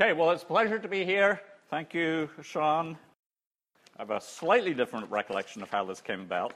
Okay, well, it's a pleasure to be here. Thank you, Sean. I have a slightly different recollection of how this came about,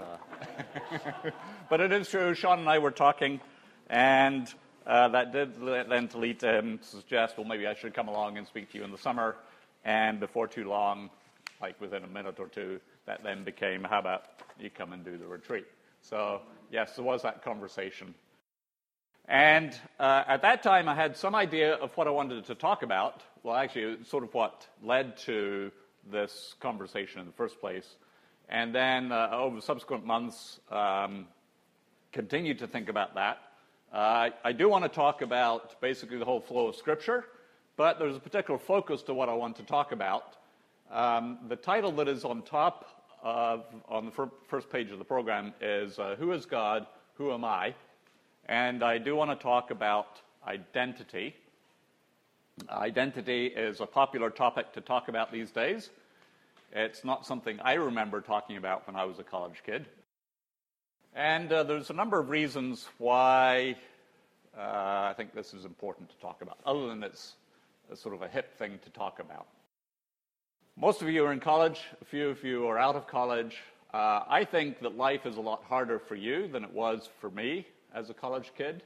but it is true. Sean and I were talking, and that did then lead to him to suggest, well, maybe I should come along and speak to you in the summer. And before too long, like within a minute or two, that then became, how about you come and do the retreat? So, yes, there was that conversation. And at that time, I had some idea of what I wanted to talk about. Well, actually, it's sort of what led to this conversation in the first place. And then over the subsequent months, continued to think about that. I do want to talk about basically the whole flow of Scripture, but there's a particular focus to what I want to talk about. The title that is on top on the first page of the program is Who is God? Who am I? And I do want to talk about identity. Identity is a popular topic to talk about these days. It's not something I remember talking about when I was a college kid. And there's a number of reasons why I think this is important to talk about, other than it's sort of a hip thing to talk about. Most of you are in college. A few of you are out of college. I think that life is a lot harder for you than it was for me as a college kid.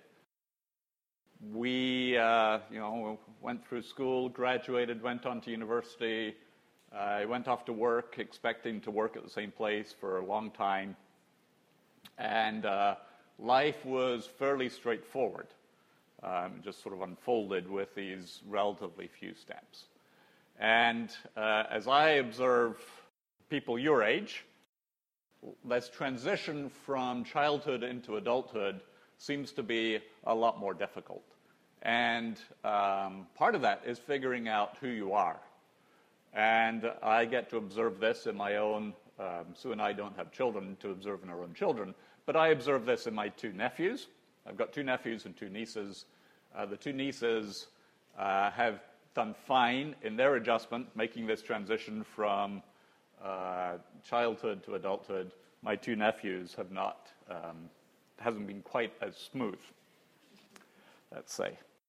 We, went through school, graduated, went on to university. I went off to work, expecting to work at the same place for a long time. And life was fairly straightforward. Just sort of unfolded with these relatively few steps. And as I observe people your age, this transition from childhood into adulthood seems to be a lot more difficult. And part of that is figuring out who you are. And I get to observe this in my own, Sue and I don't have children to observe in our own children, but I observe this in my two nephews. I've got two nephews and two nieces. The two nieces have done fine in their adjustment, making this transition from childhood to adulthood. My two nephews have not, hasn't been quite as smooth, let's say.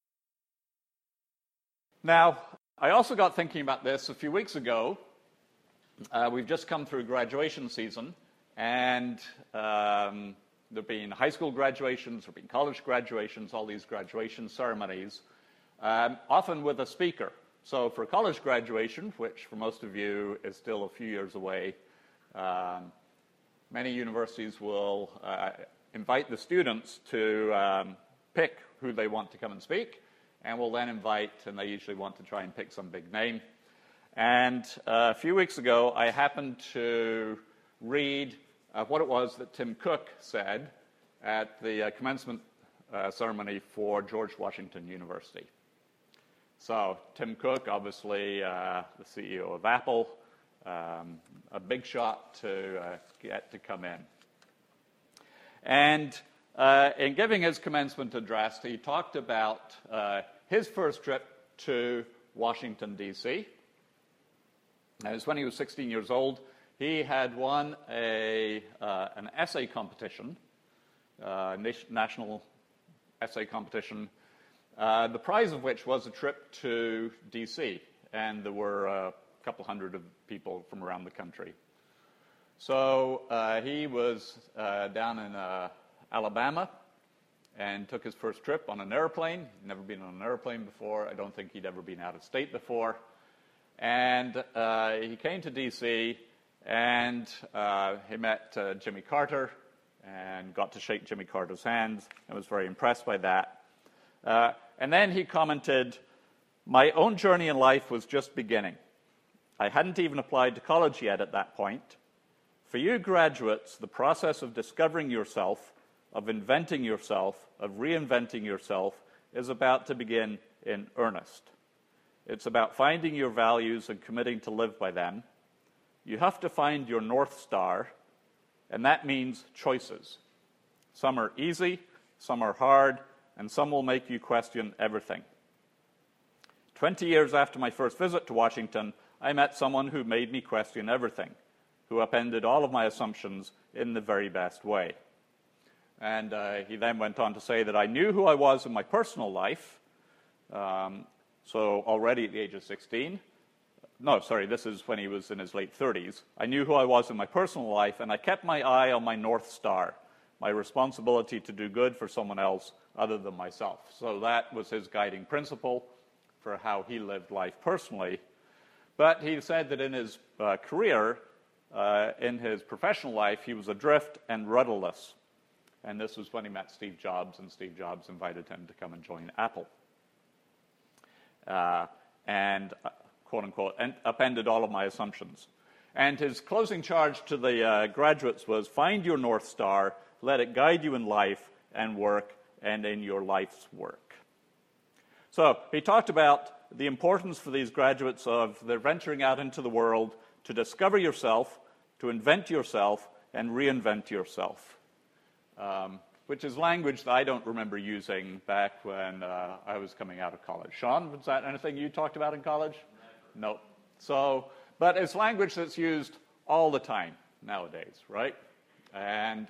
Now, I also got thinking about this a few weeks ago. We've just come through graduation season, and there have been high school graduations, there have been college graduations, all these graduation ceremonies, often with a speaker. So for college graduation, which for most of you is still a few years away, many universities will invite the students to pick who they want to come and speak, and will then invite, and they usually want to try and pick some big name. And a few weeks ago, I happened to read what it was that Tim Cook said at the commencement ceremony for George Washington University. So Tim Cook, obviously the CEO of Apple, a big shot to get to come in. And in giving his commencement address, he talked about his first trip to Washington, D.C. And it was when he was 16 years old. He had won an essay competition, national essay competition, the prize of which was a trip to D.C., and there were a couple hundred of people from around the country. So he was down in Alabama and took his first trip on an airplane. He'd never been on an airplane before. I don't think he'd ever been out of state before. And he came to D.C., and he met Jimmy Carter and got to shake Jimmy Carter's hand and was very impressed by that. And then he commented, "My own journey in life was just beginning. I hadn't even applied to college yet at that point. For you graduates, the process of discovering yourself, of inventing yourself, of reinventing yourself is about to begin in earnest. It's about finding your values and committing to live by them. You have to find your North Star, and that means choices. Some are easy, some are hard, and some will make you question everything. 20 years after my first visit to Washington, I met someone who made me question everything, who upended all of my assumptions in the very best way." And he then went on to say that I knew who I was in my personal life, So already at the age of 16, no, sorry, this is when he was in his late 30s, I knew who I was in my personal life, and I kept my eye on my North Star, my responsibility to do good for someone else other than myself. So that was his guiding principle for how he lived life personally. But he said that in his career, in his professional life, he was adrift and rudderless. And this was when he met Steve Jobs, and Steve Jobs invited him to come and join Apple. And quote-unquote, upended all of my assumptions. And his closing charge to the graduates was, find your North Star, let it guide you in life and work and in your life's work. So he talked about the importance for these graduates of their venturing out into the world to discover yourself, to invent yourself, and reinvent yourself, which is language that I don't remember using back when I was coming out of college. Sean, was that anything you talked about in college? No. So, but it's language that's used all the time nowadays, right? And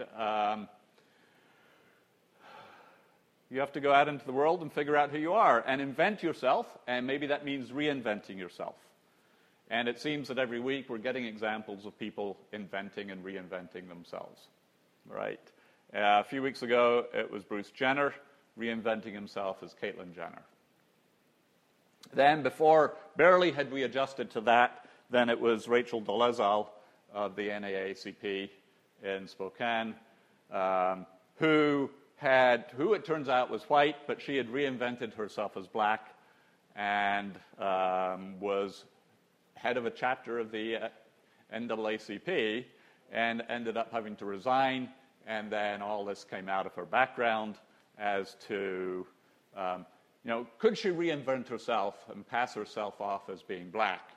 you have to go out into the world and figure out who you are and invent yourself, and maybe that means reinventing yourself. And it seems that every week we're getting examples of people inventing and reinventing themselves, right? A few weeks ago, it was Bruce Jenner reinventing himself as Caitlyn Jenner. Then barely had we adjusted to that, then it was Rachel Dolezal of the NAACP in Spokane, who it turns out was white, but she had reinvented herself as black and was head of a chapter of the NAACP and ended up having to resign. And then all this came out of her background as to, could she reinvent herself and pass herself off as being black?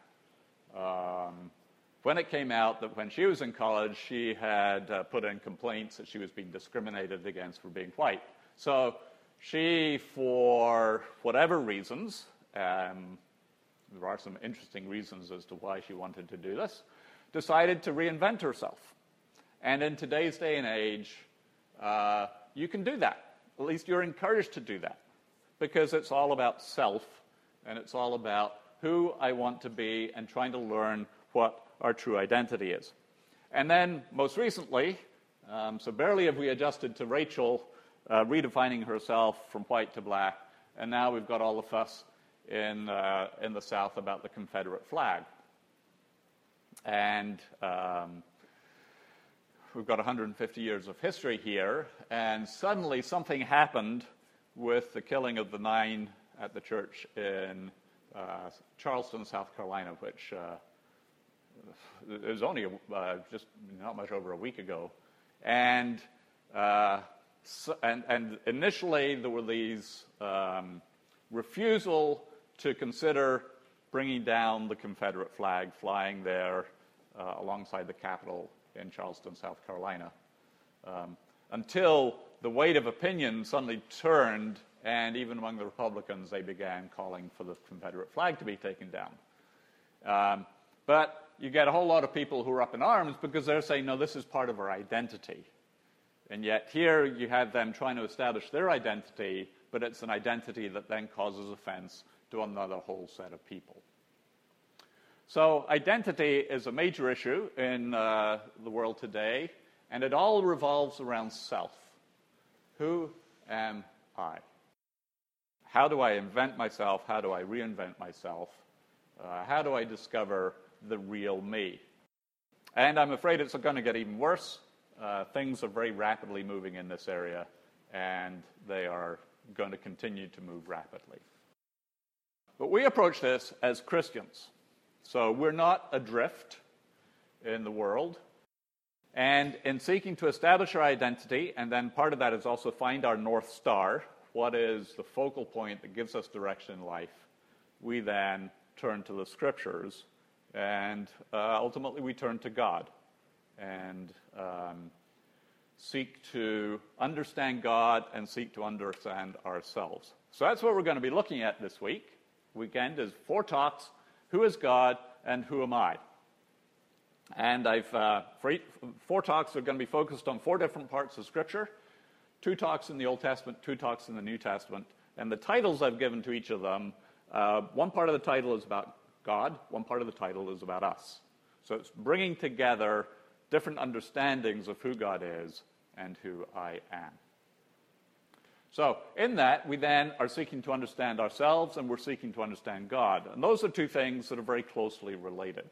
When it came out that when she was in college, she had put in complaints that she was being discriminated against for being white. So she, for whatever reasons, there are some interesting reasons as to why she wanted to do this, decided to reinvent herself. And in today's day and age, you can do that. At least you're encouraged to do that, because it's all about self, and it's all about who I want to be and trying to learn what our true identity is. And then, most recently, so barely have we adjusted to Rachel redefining herself from white to black, and now we've got all the fuss in the South about the Confederate flag. And we've got 150 years of history here, and suddenly something happened with the killing of the 9 at the church in Charleston, South Carolina, which it was only just not much over a week ago. And initially there were these refusal to consider bringing down the Confederate flag, flying there alongside the Capitol in Charleston, South Carolina, until the weight of opinion suddenly turned, and even among the Republicans, they began calling for the Confederate flag to be taken down. But you get a whole lot of people who are up in arms because they're saying, no, this is part of our identity. And yet here you have them trying to establish their identity, but it's an identity that then causes offense to another whole set of people. So identity is a major issue in the world today, and it all revolves around self. Who am I? How do I invent myself? How do I reinvent myself? How do I discover the real me? And I'm afraid it's going to get even worse. Things are very rapidly moving in this area, and they are going to continue to move rapidly. But we approach this as Christians. So we're not adrift in the world. And in seeking to establish our identity, and then part of that is also find our North Star, what is the focal point that gives us direction in life, we then turn to the Scriptures, and ultimately we turn to God and seek to understand God and seek to understand ourselves. So that's what we're going to be looking at this weekend is 4 talks, who is God and who am I? And for 4 talks are going to be focused on 4 different parts of Scripture, 2 talks in the Old Testament, 2 talks in the New Testament, and the titles I've given to each of them one part of the title is about God, one part of the title is about us. So it's bringing together different understandings of who God is and who I am. So in that, we then are seeking to understand ourselves and we're seeking to understand God. And those are two things that are very closely related.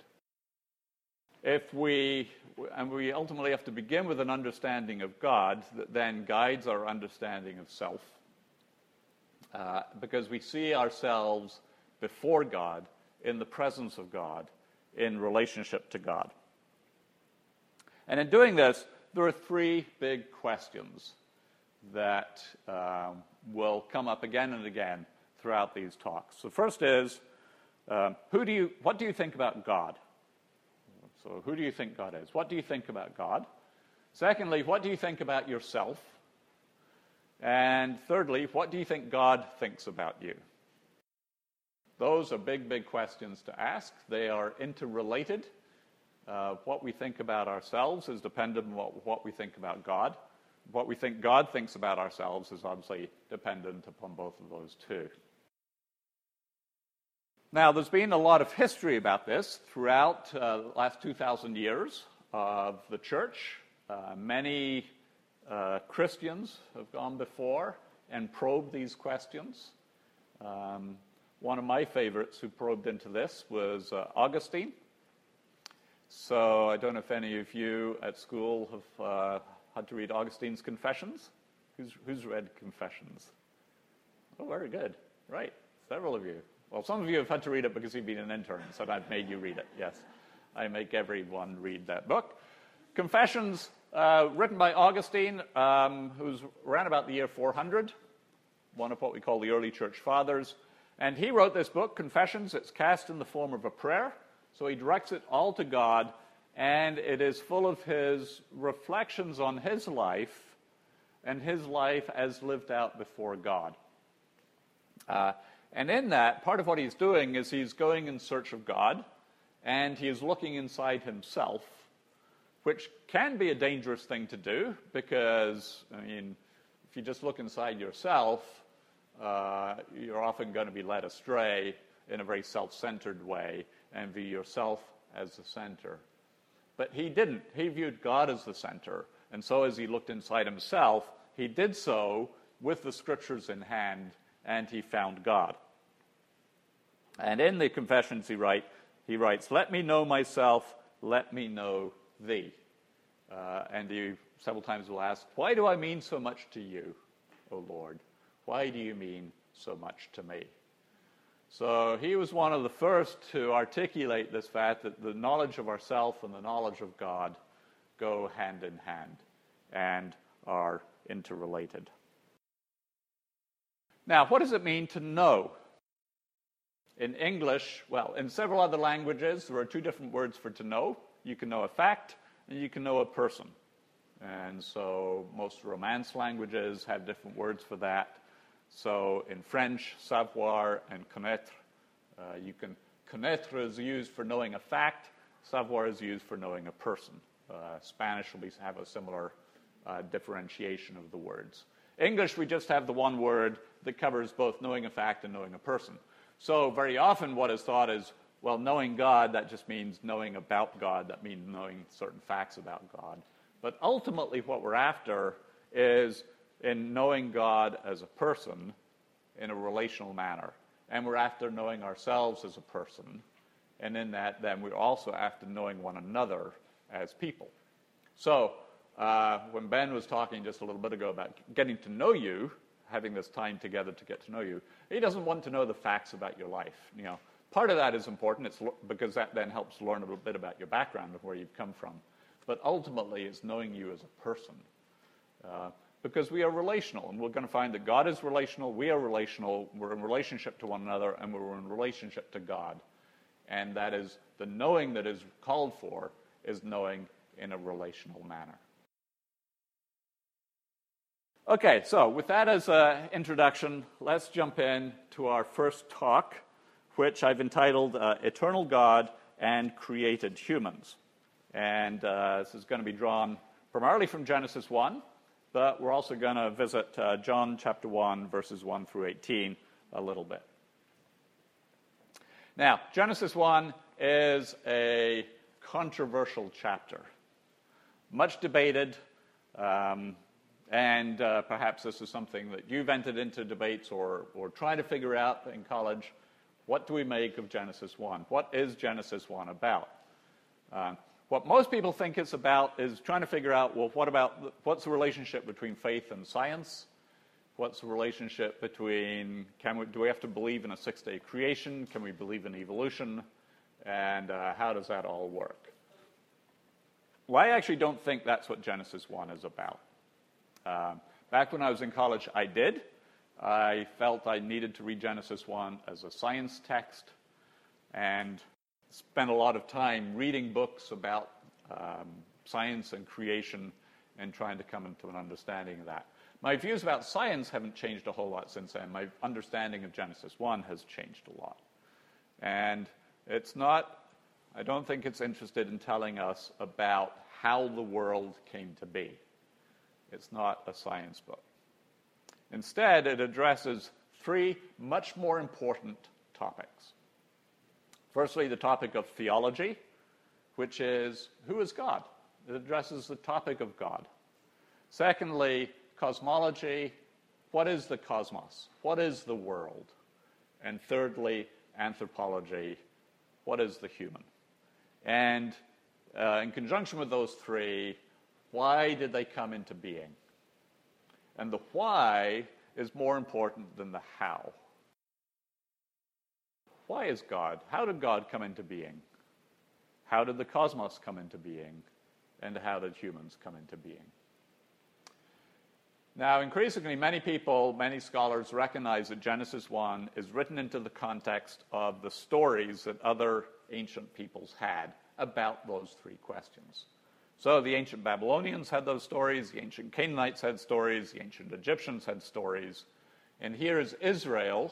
We ultimately have to begin with an understanding of God that then guides our understanding of self. Because we see ourselves before God, in the presence of God, in relationship to God. And in doing this, there are three big questions that will come up again and again throughout these talks. The first is, what do you think about God? So who do you think God is? What do you think about God? Secondly, what do you think about yourself? And thirdly, what do you think God thinks about you? Those are big, big questions to ask. They are interrelated. What we think about ourselves is dependent on what we think about God. What we think God thinks about ourselves is obviously dependent upon both of those two. Now, there's been a lot of history about this throughout the last 2,000 years of the church. Many Christians have gone before and probed these questions. One of my favorites who probed into this was Augustine. So I don't know if any of you at school have had to read Augustine's Confessions. Who's read Confessions? Oh, very good. Right, several of you. Well, some of you have had to read it because you've been an intern, so I've made you read it, yes. I make everyone read that book. Confessions, written by Augustine, who's around about the year 400, one of what we call the early church fathers. And he wrote this book, Confessions. It's cast in the form of a prayer, so he directs it all to God, and it is full of his reflections on his life and his life as lived out before God. And in that, part of what he's doing is he's going in search of God, and he is looking inside himself, which can be a dangerous thing to do, because, if you just look inside yourself, you're often going to be led astray in a very self-centered way and view yourself as the center. But he didn't. He viewed God as the center, and so as he looked inside himself, he did so with the scriptures in hand, and he found God. And in the Confessions he writes, "Let me know myself, let me know thee." And he several times will ask, "Why do I mean so much to you, O Lord? Why do you mean so much to me?" So he was one of the first to articulate this fact that the knowledge of ourself and the knowledge of God go hand in hand and are interrelated. Now, what does it mean to know? In English, well, in several other languages, there are two different words for to know. You can know a fact, and you can know a person. And so most Romance languages have different words for that. So in French, savoir and connaître, connaître is used for knowing a fact, savoir is used for knowing a person. Spanish will have a similar differentiation of the words. English, we just have the one word that covers both knowing a fact and knowing a person. So very often what is thought is, well, knowing God, that just means knowing about God. That means knowing certain facts about God. But ultimately what we're after is in knowing God as a person in a relational manner. And we're after knowing ourselves as a person. And in that, then we're also after knowing one another as people. So when Ben was talking just a little bit ago about getting to know you, having this time together to get to know you, he doesn't want to know the facts about your life. Part of that is important, because that then helps learn a little bit about your background and where you've come from. But ultimately, it's knowing you as a person. Because we are relational, and we're going to find that God is relational, we are relational, we're in relationship to one another, and we're in relationship to God. And that is, the knowing that is called for is knowing in a relational manner. Okay, so with that as an introduction, let's jump in to our first talk, which I've entitled Eternal God and Created Humans. And this is going to be drawn primarily from Genesis 1, but we're also going to visit John chapter 1, verses 1 through 18 a little bit. Now, Genesis 1 is a controversial chapter, much debated, and perhaps this is something that you've entered into debates or trying to figure out in college. What do we make of Genesis 1? What is Genesis 1 about? What most people think it's about is trying to figure out, well, what's the relationship between faith and science? What's the relationship between, do we have to believe in a six-day creation? Can we believe in evolution? And how does that all work? Well, I actually don't think that's what Genesis 1 is about. Back when I was in college, I did. I felt I needed to read Genesis 1 as a science text and spent a lot of time reading books about science and creation and trying to come into an understanding of that. My views about science haven't changed a whole lot since then. My understanding of Genesis 1 has changed a lot. And I don't think it's interested in telling us about how the world came to be. It's not a science book. Instead, it addresses three much more important topics. Firstly, the topic of theology, which is, who is God? It addresses the topic of God. Secondly, cosmology, what is the cosmos? What is the world? And thirdly, anthropology, what is the human? And in conjunction with those three, why did they come into being? And the why is more important than the how. Why is God? How did God come into being? How did the cosmos come into being? And how did humans come into being? Now, increasingly, many scholars recognize that Genesis 1 is written into the context of the stories that other ancient peoples had about those three questions. So the ancient Babylonians had those stories, the ancient Canaanites had stories, the ancient Egyptians had stories. And here is Israel,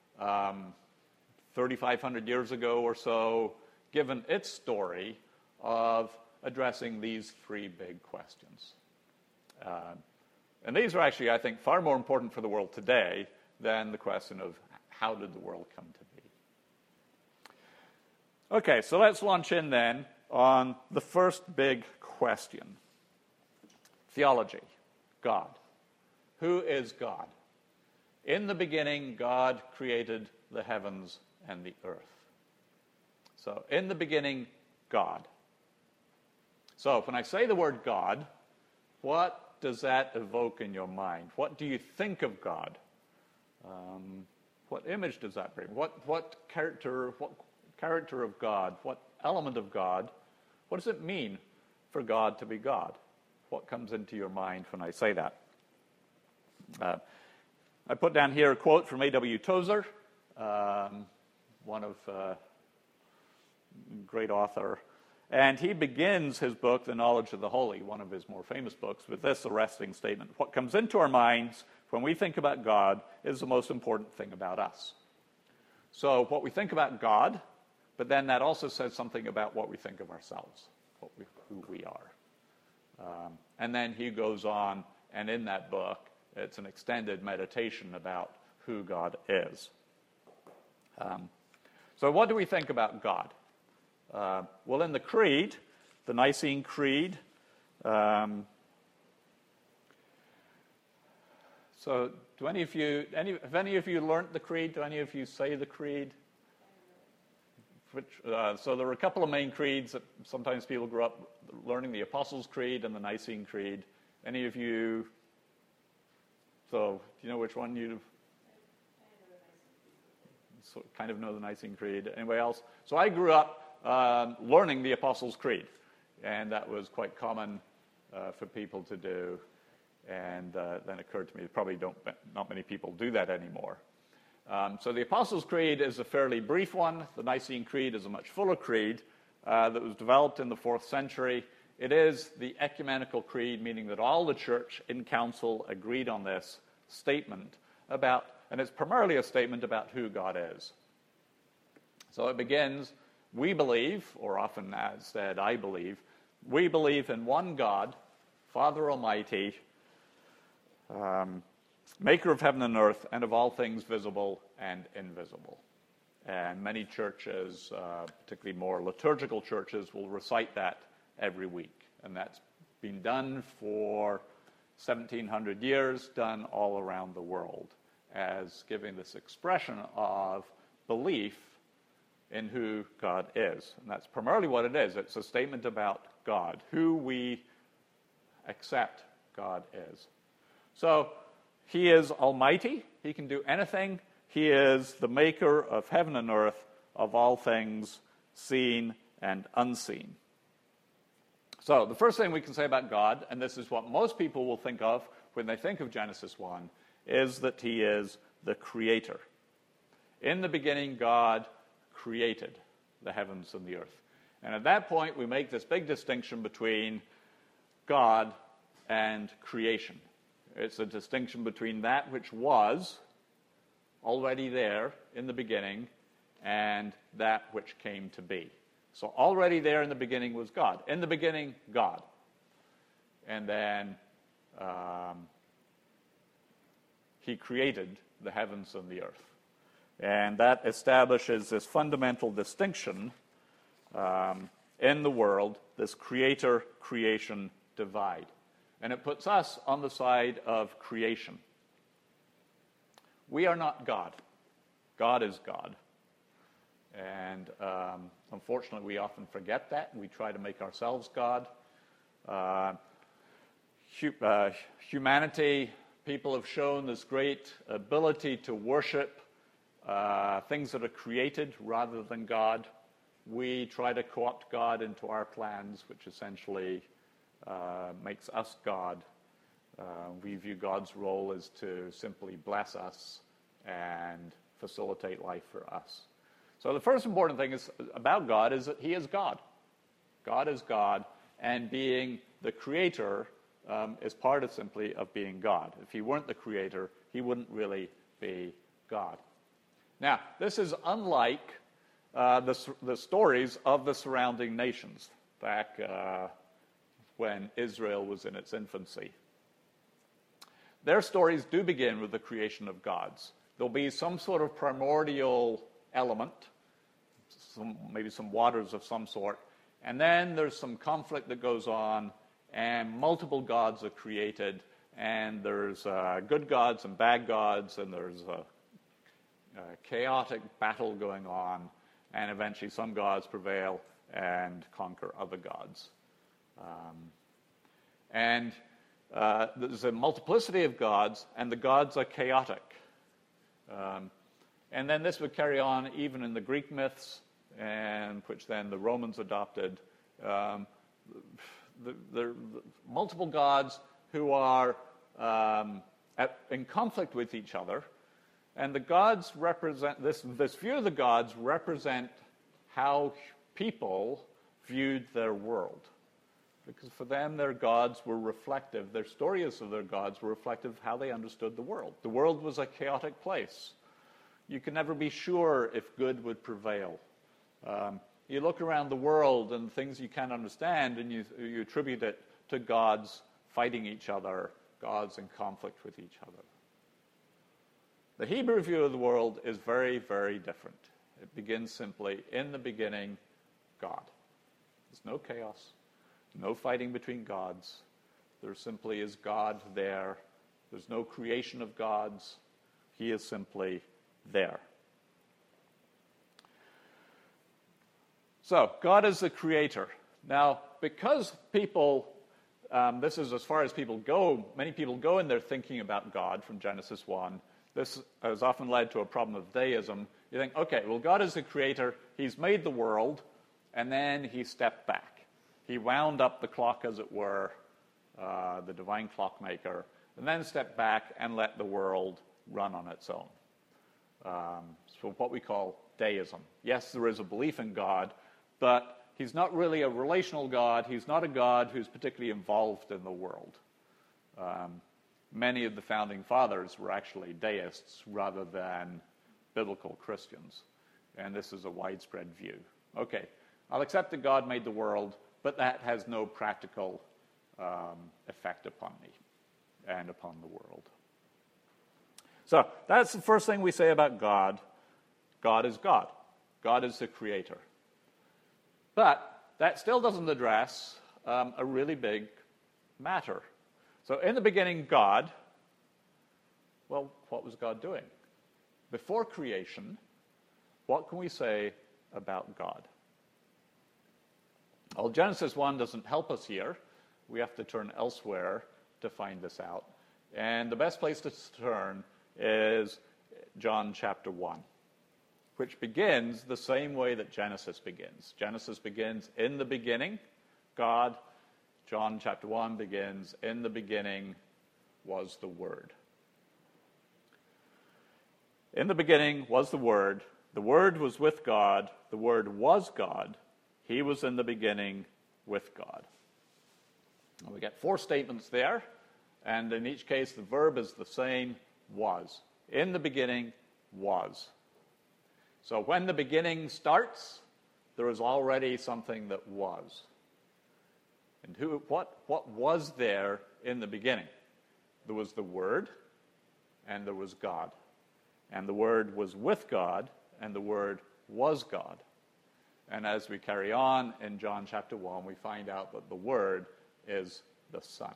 3,500 years ago or so, given its story of addressing these three big questions. And these are actually, I think, far more important for the world today than the question of how did the world come to be. Okay, so let's launch in then on the first big question. Theology. God. Who is God? In the beginning, God created the heavens and the earth. So, in the beginning, God. So, when I say the word God, what does that evoke in your mind? What do you think of God? What image does that bring? What character of God? What element of God? What does it mean for God to be God? What comes into your mind when I say that? I put down here a quote from A.W. Tozer, one of great author. And he begins his book, The Knowledge of the Holy, one of his more famous books, with this arresting statement. What comes into our minds when we think about God is the most important thing about us. So what we think about God, but then that also says something about what we think of ourselves, who we are. And then he goes on, and in that book, it's an extended meditation about who God is. So what do we think about God? Well, in the Creed, the Nicene Creed, so have any of you learned the Creed? Do any of you say the Creed? So there are a couple of main creeds that sometimes people grow up learning, the Apostles' Creed and the Nicene Creed. Any of you, so do you know which one you kind of know the Nicene Creed? Anybody else? So I grew up learning the Apostles' Creed, and that was quite common for people to do. And then occurred to me, probably not many people do that anymore. So the Apostles' Creed is a fairly brief one. The Nicene Creed is a much fuller creed that was developed in the 4th century. It is the ecumenical creed, meaning that all the church in council agreed on this statement about, and it's primarily a statement about who God is. So it begins, we believe, or often as said, I believe, we believe in one God, Father Almighty, maker of heaven and earth, and of all things visible and invisible. And many churches, particularly more liturgical churches, will recite that every week. And that's been done for 1,700 years, done all around the world, as giving this expression of belief in who God is. And that's primarily what it is. It's a statement about God, who we accept God is. So he is almighty. He can do anything. He is the maker of heaven and earth, of all things seen and unseen. So the first thing we can say about God, and this is what most people will think of when they think of Genesis 1, is that he is the creator. In the beginning, God created the heavens and the earth. And at that point, we make this big distinction between God and creation. It's a distinction between that which was already there in the beginning and that which came to be. So already there in the beginning was God. In the beginning, God. And then he created the heavens and the earth. And that establishes this fundamental distinction in the world, this creator-creation divide. And it puts us on the side of creation. We are not God. God is God. And unfortunately, we often forget that. We try to make ourselves God. Humanity, people have shown this great ability to worship things that are created rather than God. We try to co-opt God into our plans, which essentially makes us God. We view God's role as to simply bless us and facilitate life for us. So the first important thing about God is that he is God. God is God, and being the creator is part of simply of being God. If he weren't the creator, he wouldn't really be God. Now, this is unlike the stories of the surrounding nations back when Israel was in its infancy. Their stories do begin with the creation of gods. There'll be some sort of primordial element, maybe some waters of some sort, and then there's some conflict that goes on, and multiple gods are created, and there's good gods and bad gods, and there's a chaotic battle going on, and eventually some gods prevail and conquer other gods. There's a multiplicity of gods, and the gods are chaotic. And then this would carry on even in the Greek myths, and which then the Romans adopted. The multiple gods who are in conflict with each other, and the gods represent, this view of the gods represent how people viewed their world. Because for them, their gods were reflective, their stories of their gods were reflective of how they understood the world. The world was a chaotic place. You can never be sure if good would prevail. You look around the world and things you can't understand, and you attribute it to gods fighting each other, gods in conflict with each other. The Hebrew view of the world is very, very different. It begins simply, in the beginning, God. There's no chaos, no fighting between gods. There simply is God there. There's no creation of gods. He is simply there. So, God is the creator. Now, because people, this is as far as people go, many people go in their thinking about God from Genesis 1. This has often led to a problem of deism. You think, okay, well, God is the creator. He's made the world, and then he stepped back. He wound up the clock, as it were, the divine clockmaker, and then stepped back and let the world run on its own. So what we call deism. Yes, there is a belief in God, but he's not really a relational God. He's not a God who's particularly involved in the world. Many of the founding fathers were actually deists rather than biblical Christians. And this is a widespread view. Okay, I'll accept that God made the world, but that has no practical effect upon me and upon the world. So that's the first thing we say about God. God is God. God is the creator. But that still doesn't address a really big matter. So in the beginning, God, well, what was God doing? Before creation, what can we say about God? Well, Genesis 1 doesn't help us here. We have to turn elsewhere to find this out. And the best place to turn is John chapter 1, which begins the same way that Genesis begins. Genesis begins in the beginning, God. John chapter 1 begins, in the beginning was the Word. In the beginning was the Word. The Word was with God. The Word was God. He was in the beginning with God. And we get 4 statements there, and in each case the verb is the same, was. In the beginning was. So when the beginning starts, there is already something that was. And what was there in the beginning? There was the Word, and there was God. And the Word was with God, and the Word was God. And as we carry on in John chapter 1, we find out that the Word is the Son.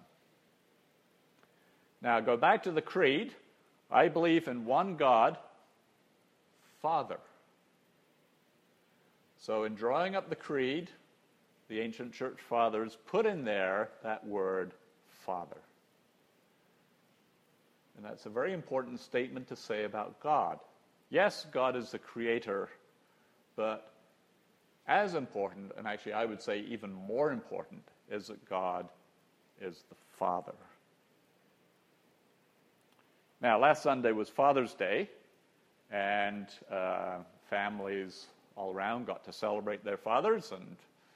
Now, go back to the Creed. I believe in one God, Father. So in drawing up the Creed, the ancient church fathers put in there that word, Father. And that's a very important statement to say about God. Yes, God is the creator, but as important, and actually I would say even more important, is that God is the Father. Now, last Sunday was Father's Day, and families all around got to celebrate their fathers and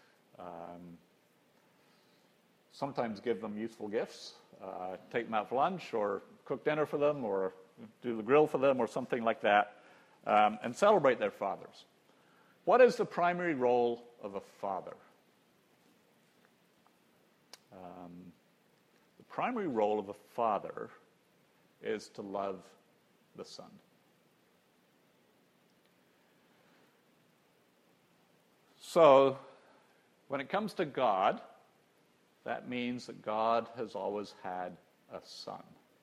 sometimes give them useful gifts, take them out for lunch or cook dinner for them or do the grill for them or something like that, and celebrate their fathers. What is the primary role of a father? The primary role of a father is to love the son. So, when it comes to God, that means that God has always had a son.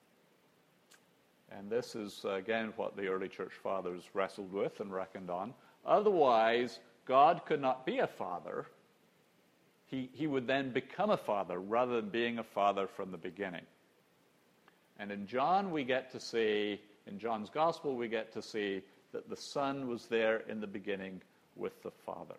And this is, again, what the early church fathers wrestled with and reckoned on. Otherwise, God could not be a father. He would then become a father rather than being a father from the beginning. And in John, we get to see, in John's Gospel, we get to see that the Son was there in the beginning with the Father.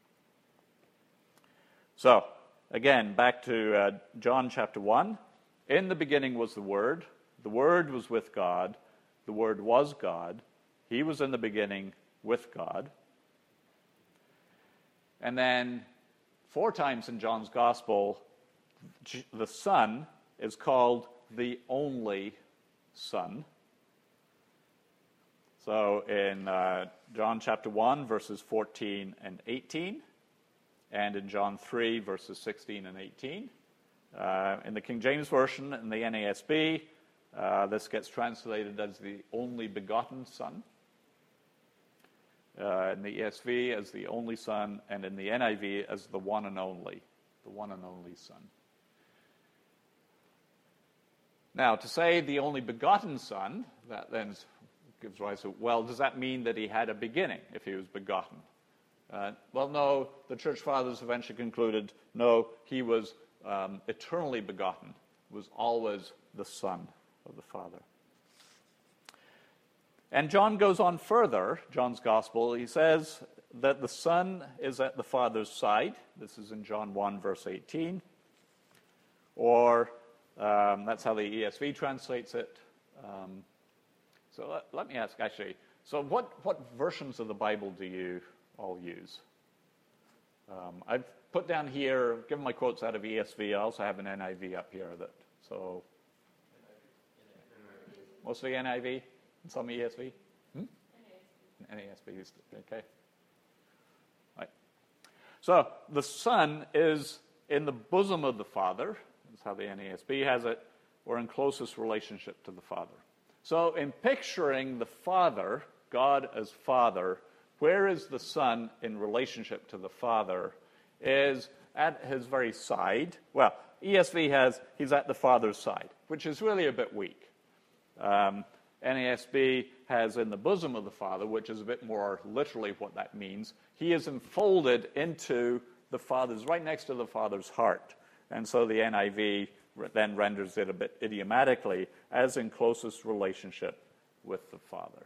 So, again, back to John chapter 1. In the beginning was the Word. The Word was with God. The Word was God. He was in the beginning with God. And then 4 times in John's Gospel, the Son is called the only Son. So in John chapter 1, verses 14 and 18, and in John 3, verses 16 and 18. In the King James Version and the NASB, this gets translated as the only begotten Son. In the ESV as the only Son, and in the NIV as the one and only Son. Now, to say the only begotten Son, that then gives rise to, well, does that mean that he had a beginning if he was begotten? Well, no, the church fathers eventually concluded, no, he was eternally begotten, was always the Son of the Father. And John goes on further, John's Gospel. He says that the Son is at the Father's side. This is in John 1, verse 18. Or that's how the ESV translates it. So let me ask, actually, so what versions of the Bible do you all use? I've put down here, given my quotes out of ESV, I also have an NIV up here. So mostly NIV and some ESV? NASB, okay. Right. So the Son is in the bosom of the Father. That's how the NASB has it, or in closest relationship to the Father. So in picturing the Father, God as Father, where is the Son in relationship to the Father, is at his very side. Well, ESV has, he's at the Father's side, which is really a bit weak. NASB has in the bosom of the Father, which is a bit more literally what that means. He is enfolded into the Father's, right next to the Father's heart. And so the NIV then renders it a bit idiomatically as in closest relationship with the Father.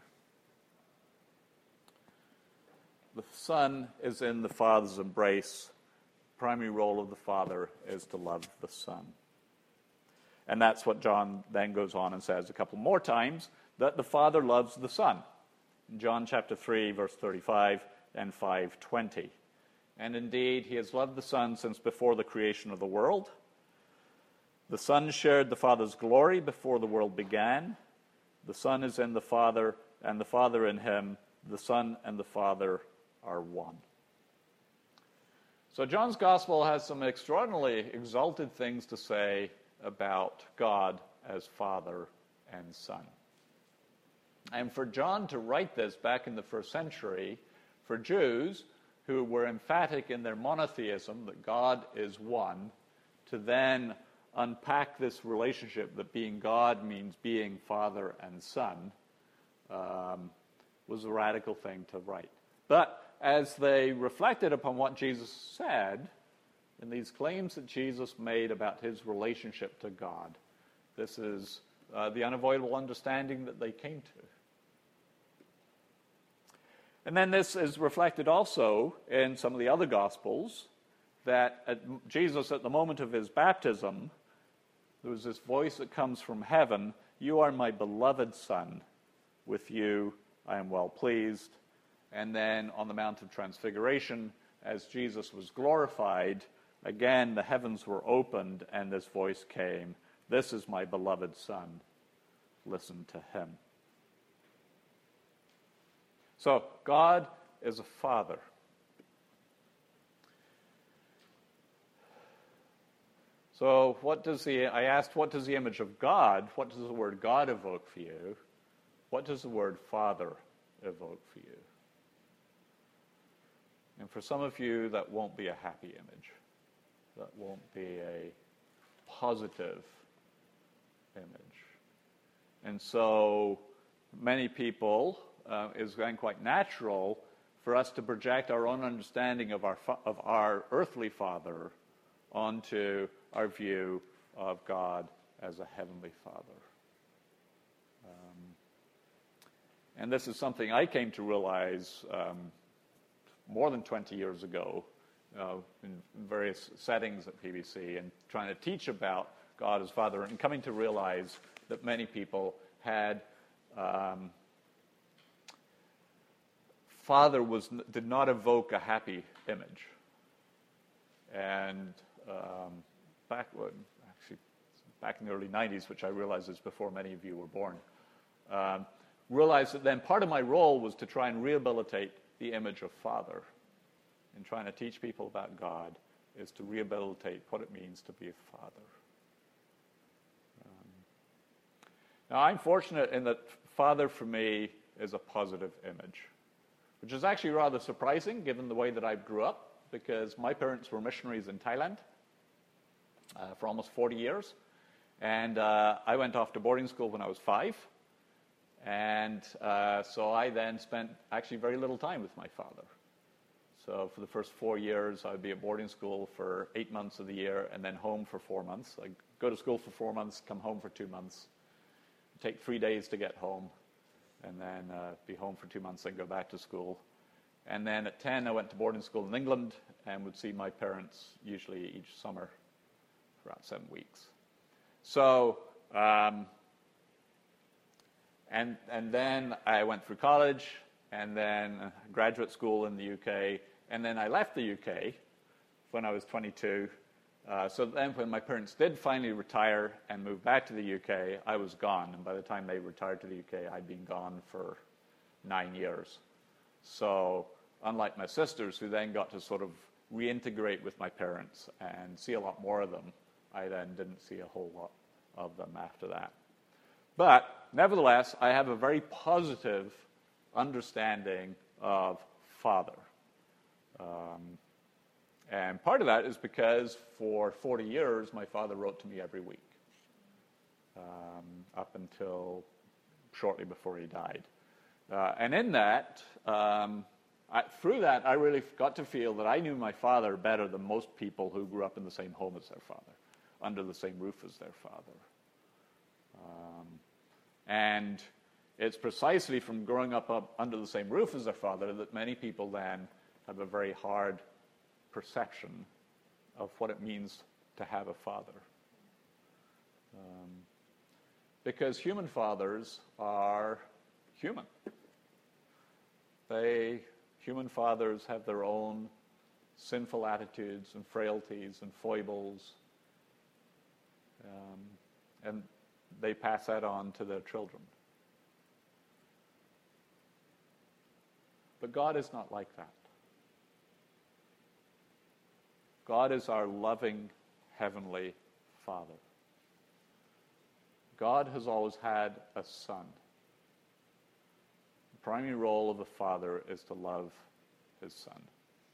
The Son is in the Father's embrace. The primary role of the Father is to love the Son. And that's what John then goes on and says a couple more times, that the Father loves the Son. In John chapter 3, verse 35 and 5:20. And indeed, he has loved the Son since before the creation of the world. The Son shared the Father's glory before the world began. The Son is in the Father, and the Father in him. The Son and the Father are one. So John's Gospel has some extraordinarily exalted things to say about God as Father and Son. And for John to write this back in the first century, for Jews who were emphatic in their monotheism, that God is one, to then unpack this relationship that being God means being Father and Son, was a radical thing to write. But as they reflected upon what Jesus said, and these claims that Jesus made about his relationship to God, this is the unavoidable understanding that they came to. And then this is reflected also in some of the other Gospels, that Jesus, at the moment of his baptism, there was this voice that comes from heaven, "You are my beloved Son, with you I am well pleased." And then on the Mount of Transfiguration, as Jesus was glorified, again the heavens were opened and this voice came, "This is my beloved Son, listen to him." So God is a Father. So I asked, what does the image of God, what does the word God evoke for you? What does the word Father evoke for you? And for some of you, that won't be a happy image. That won't be a positive image. And so many people, it's then quite natural for us to project our own understanding of our earthly Father onto our view of God as a heavenly Father. And this is something I came to realize more than 20 years ago in various settings at PBC and trying to teach about God as Father and coming to realize that many people had Father did not evoke a happy image. And back in the early 90s, which I realize is before many of you were born, realized that then part of my role was to try and rehabilitate the image of Father. And trying to teach people about God is to rehabilitate what it means to be a father. Now, I'm fortunate in that Father for me is a positive image, which is actually rather surprising given the way that I grew up, because my parents were missionaries in Thailand for almost 40 years. And I went off to boarding school when I was 5. And so I then spent actually very little time with my father. So for the first 4 years, I would be at boarding school for 8 months of the year and then home for 4 months. I'd go to school for 4 months, come home for 2 months, take 3 days to get home, and then be home for 2 months, then go back to school. And then at 10, I went to boarding school in England and would see my parents usually each summer for about 7 weeks. So, and then I went through college and then graduate school in the UK. And then I left the UK when I was 22. So then when my parents did finally retire and move back to the UK, I was gone. And by the time they retired to the UK, I'd been gone for 9 years. So unlike my sisters, who then got to sort of reintegrate with my parents and see a lot more of them, I then didn't see a whole lot of them after that. But nevertheless, I have a very positive understanding of Father. And part of that is because for 40 years, my father wrote to me every week, up until shortly before he died. And in that, through that, I really got to feel that I knew my father better than most people who grew up in the same home as their father, under the same roof as their father. And it's precisely from growing up under the same roof as their father that many people then have a very hard perception of what it means to have a father. Because human fathers are human. Human fathers have their own sinful attitudes and frailties and foibles, and they pass that on to their children. But God is not like that. God is our loving Heavenly Father. God has always had a son. The primary role of a father is to love his son.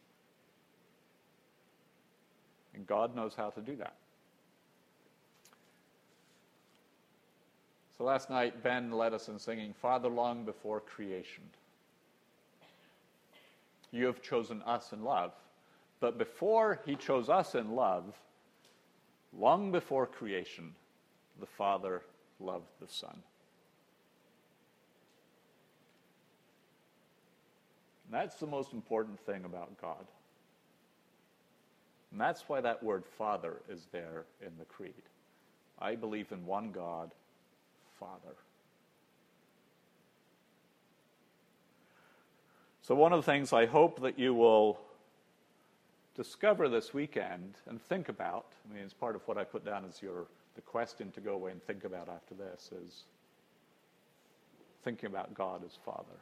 And God knows how to do that. So last night, Ben led us in singing, "Father, long before creation, you have chosen us in love." But before he chose us in love, long before creation, the Father loved the Son. And that's the most important thing about God. And that's why that word Father is there in the Creed. I believe in one God, Father. So one of the things I hope that you will discover this weekend and think about, it's part of what I put down as the question to go away and think about after this, is thinking about God as Father.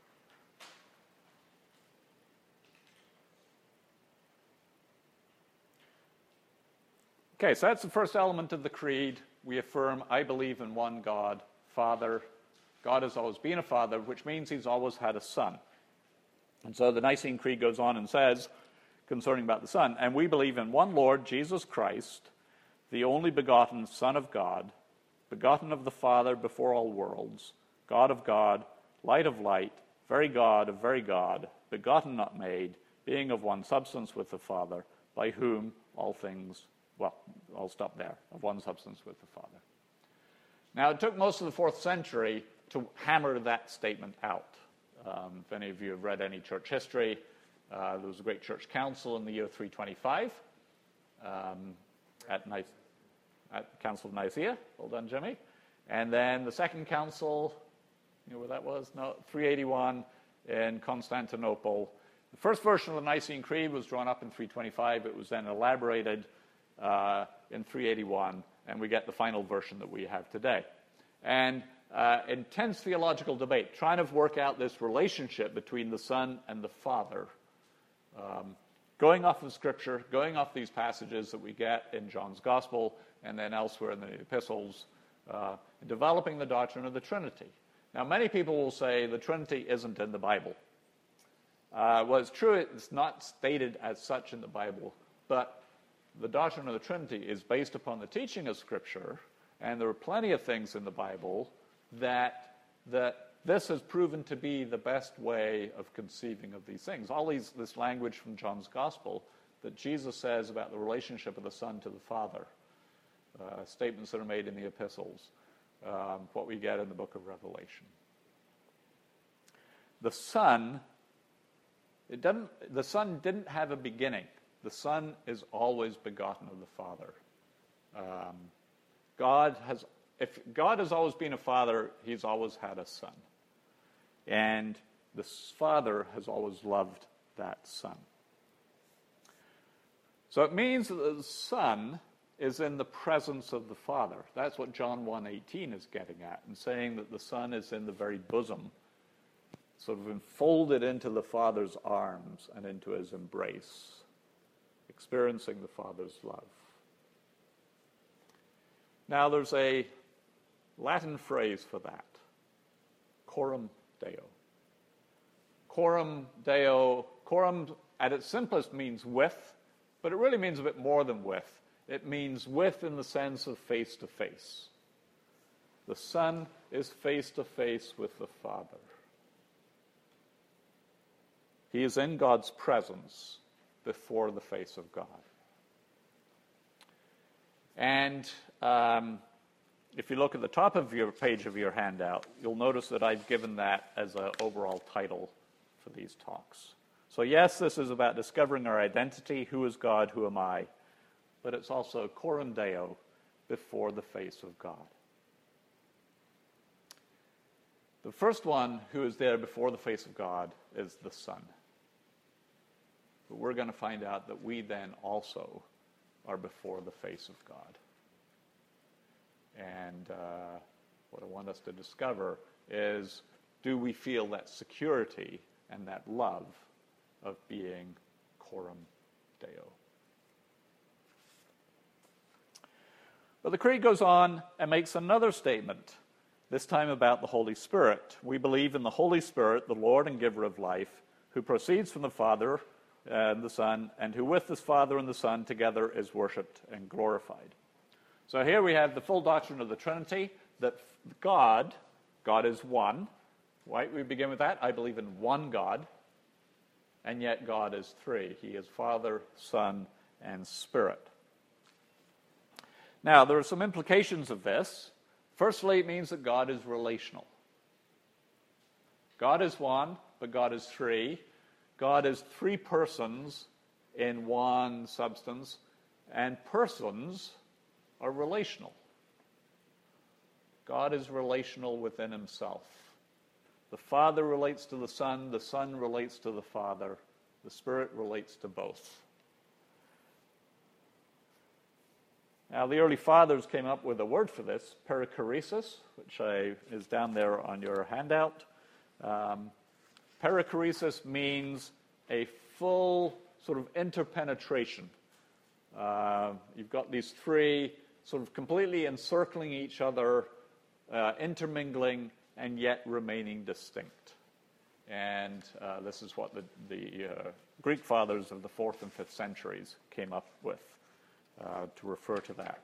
Okay, so that's the first element of the Creed. We affirm, I believe in one God, Father. God has always been a father, which means he's always had a son. And so the Nicene Creed goes on and says, concerning about the Son, and we believe in one Lord, Jesus Christ, the only begotten Son of God, begotten of the Father before all worlds, God of God, light of light, very God of very God, begotten not made, being of one substance with the Father, by whom all things, well, I'll stop there, of one substance with the Father. Now, it took most of the 4th century to hammer that statement out. If any of you have read any church history, there was a great church council in the year 325 at the Council of Nicaea. Well done, Jimmy. And then the second council, you know where that was? No, 381 in Constantinople. The first version of the Nicene Creed was drawn up in 325. It was then elaborated in 381, and we get the final version that we have today. And intense theological debate, trying to work out this relationship between the Son and the Father, going off of Scripture, going off these passages that we get in John's Gospel and then elsewhere in the epistles, developing the doctrine of the Trinity. Now, many people will say the Trinity isn't in the Bible. Well, it's true, it's not stated as such in the Bible, but the doctrine of the Trinity is based upon the teaching of Scripture, and there are plenty of things in the Bible that this has proven to be the best way of conceiving of these things. This language from John's Gospel that Jesus says about the relationship of the Son to the Father, statements that are made in the epistles, what we get in the book of Revelation. The Son didn't have a beginning. The Son is always begotten of the Father. If God has always been a father, he's always had a son. And the Father has always loved that Son. So it means that the Son is in the presence of the Father. That's what John 1:18 is getting at, and saying that the Son is in the very bosom, sort of enfolded into the Father's arms and into his embrace, experiencing the Father's love. Now, there's a Latin phrase for that, coram Deo. Coram Deo, coram at its simplest means with, but it really means a bit more than with. It means with in the sense of face to face. The Son is face to face with the Father. He is in God's presence before the face of God. And if you look at the top of your page of your handout, you'll notice that I've given that as an overall title for these talks. So yes, this is about discovering our identity. Who is God? Who am I? But it's also coram Deo, before the face of God. The first one who is there before the face of God is the Son. But we're going to find out that we then also are before the face of God. And what I want us to discover is, do we feel that security and that love of being coram Deo? But the Creed goes on and makes another statement, this time about the Holy Spirit. We believe in the Holy Spirit, the Lord and giver of life, who proceeds from the Father and the Son, and who with the Father and the Son together is worshipped and glorified. So here we have the full doctrine of the Trinity, that God is one. Right? We begin with that. I believe in one God, and yet God is three. He is Father, Son, and Spirit. Now, there are some implications of this. Firstly, it means that God is relational. God is one, but God is three. God is three persons in one substance, and persons are relational. God is relational within himself. The Father relates to the Son relates to the Father, the Spirit relates to both. Now, the early fathers came up with a word for this, perichoresis, which is down there on your handout. Perichoresis means a full sort of interpenetration. You've got these three sort of completely encircling each other, intermingling, and yet remaining distinct. And this is what the Greek fathers of the 4th and 5th centuries came up with to refer to that.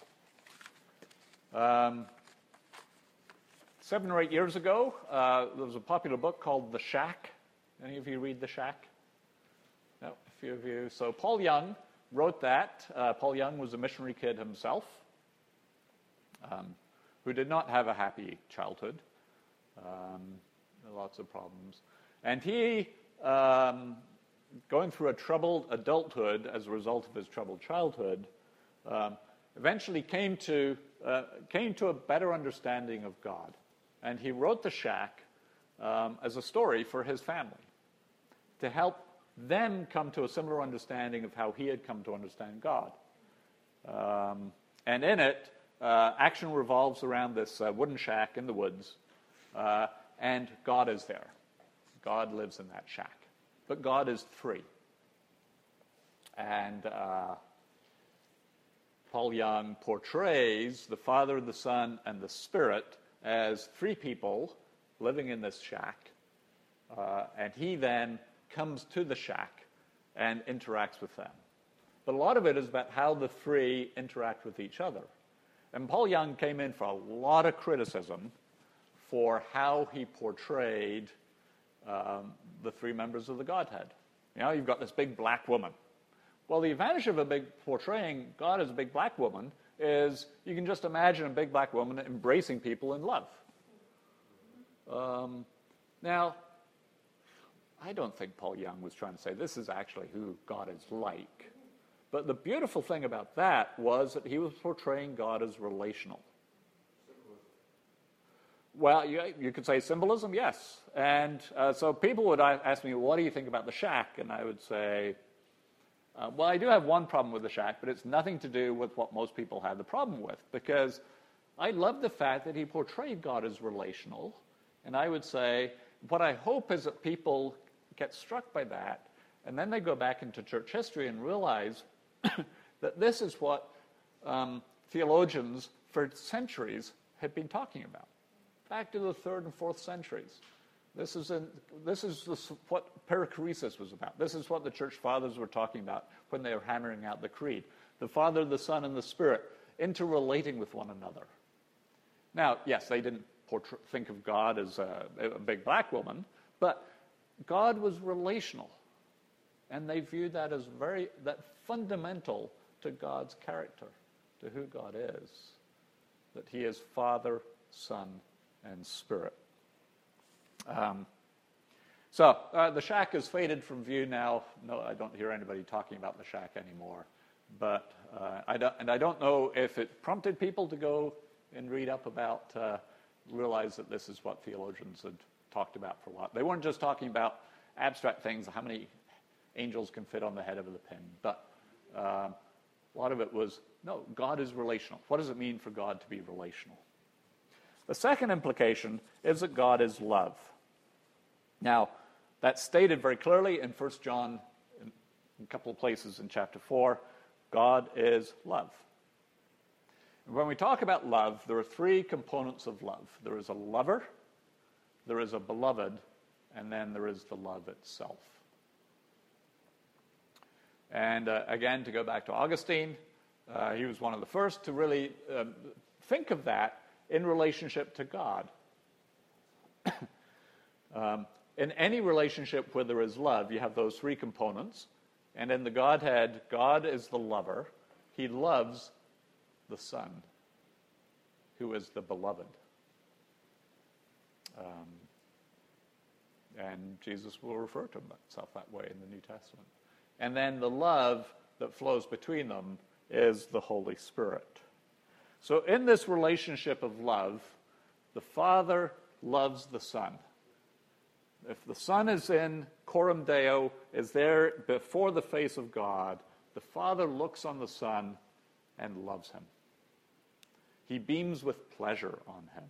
7 or 8 years ago, there was a popular book called The Shack. Any of you read The Shack? No, a few of you. So Paul Young wrote that. Paul Young was a missionary kid himself, who did not have a happy childhood. Lots of problems. And he, going through a troubled adulthood as a result of his troubled childhood, eventually came to a better understanding of God. And he wrote The Shack as a story for his family, to help them come to a similar understanding of how he had come to understand God. And in it, action revolves around this wooden shack in the woods, and God is there. God lives in that shack. But God is three. And Paul Young portrays the Father, the Son, and the Spirit as three people living in this shack. And he then comes to the shack and interacts with them. But a lot of it is about how the three interact with each other. And Paul Young came in for a lot of criticism for how he portrayed the three members of the Godhead. You know, you've got this big black woman. Well, the advantage of portraying God as a big black woman is you can just imagine a big black woman embracing people in love. Now, I don't think Paul Young was trying to say this is actually who God is like. But the beautiful thing about that was that he was portraying God as relational. Well, you could say symbolism, yes. And so people would ask me, what do you think about the shack? And I would say, well, I do have one problem with the shack, but it's nothing to do with what most people had the problem with. Because I love the fact that he portrayed God as relational. And I would say, what I hope is that people get struck by that, and then they go back into church history and realize that this is what theologians for centuries had been talking about. Back to the 3rd and 4th centuries. This is what perichoresis was about. This is what the church fathers were talking about when they were hammering out the creed. The Father, the Son, and the Spirit interrelating with one another. Now, yes, they didn't think of God as a big black woman, but God was relational. And they viewed that as that fundamental to God's character, to who God is, that he is Father, Son, and Spirit. The shack has faded from view now. No, I don't hear anybody talking about the shack anymore. But I don't know if it prompted people to go and read up about, realize that this is what theologians had talked about for a while. They weren't just talking about abstract things, how many angels can fit on the head of the pin. But a lot of it was, no, God is relational. What does it mean for God to be relational? The second implication is that God is love. Now, that's stated very clearly in 1 John, in a couple of places in chapter 4. God is love. When we talk about love, there are three components of love. There is a lover, there is a beloved, and then there is the love itself. And again, to go back to Augustine, he was one of the first to really think of that in relationship to God. In any relationship where there is love, you have those three components. And in the Godhead, God is the lover. He loves the Son, who is the beloved. And Jesus will refer to himself that way in the New Testament. And then the love that flows between them is the Holy Spirit. So in this relationship of love, the Father loves the Son. If the Son is in coram Deo, is there before the face of God, the Father looks on the Son and loves him. He beams with pleasure on him.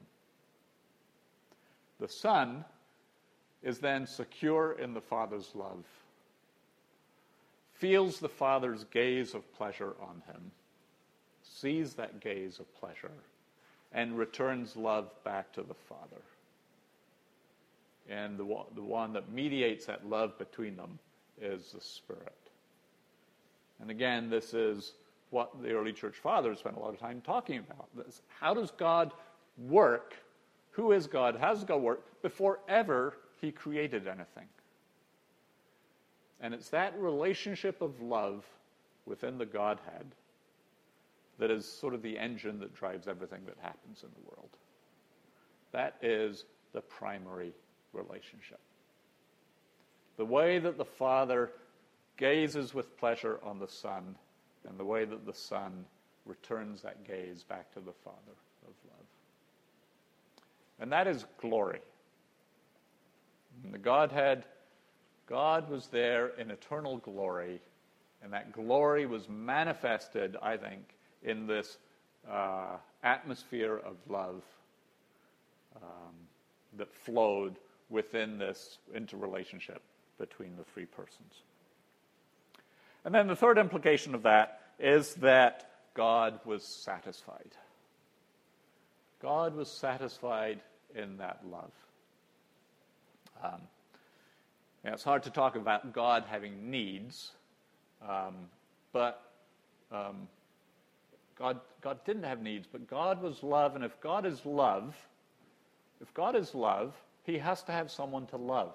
The Son is then secure in the Father's love, feels the Father's gaze of pleasure on him, sees that gaze of pleasure, and returns love back to the Father. And the one that mediates that love between them is the Spirit. And again, this is what the early church fathers spent a lot of time talking about. How does God work? Who is God? How does God work before ever he created anything? And it's that relationship of love within the Godhead that is sort of the engine that drives everything that happens in the world. That is the primary relationship. The way that the Father gazes with pleasure on the Son, and the way that the Son returns that gaze back to the Father of love. And that is glory. In the Godhead, God was there in eternal glory, and that glory was manifested, I think, in this atmosphere of love that flowed within this interrelationship between the three persons. And then the third implication of that is that God was satisfied. God was satisfied in that love. It's hard to talk about God having needs, but God didn't have needs, but God was love, and if God is love, he has to have someone to love.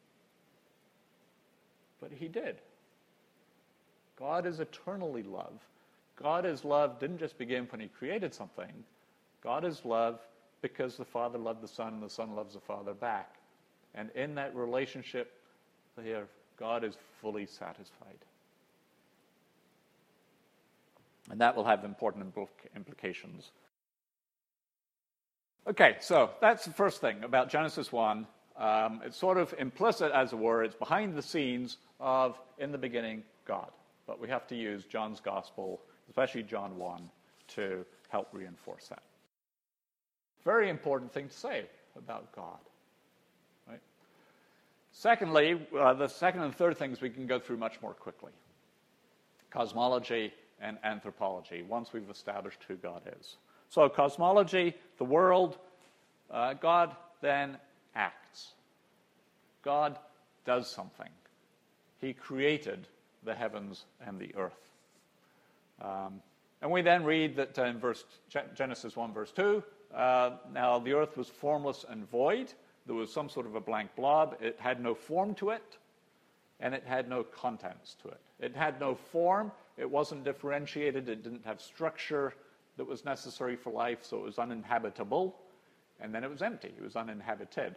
But he did. God is eternally love. God is love didn't just begin when he created something. God is love because the Father loved the Son and the Son loves the Father back. And in that relationship there, God is fully satisfied. And that will have important implications. Okay, so that's the first thing about Genesis 1. It's sort of implicit, as it were. It's behind the scenes of, in the beginning, God. But we have to use John's Gospel, especially John 1, to help reinforce that. Very important thing to say about God. Right? Secondly, the second and third things we can go through much more quickly. Cosmology and anthropology, once we've established who God is. So cosmology, the world, God then acts. God does something. He created the heavens and the earth. And we then read that in Genesis 1, verse 2, now the earth was formless and void. There was some sort of a blank blob. It had no form to it, and it had no contents to it. It had no form. It wasn't differentiated. It didn't have structure that was necessary for life, so it was uninhabitable. And then it was empty. It was uninhabited.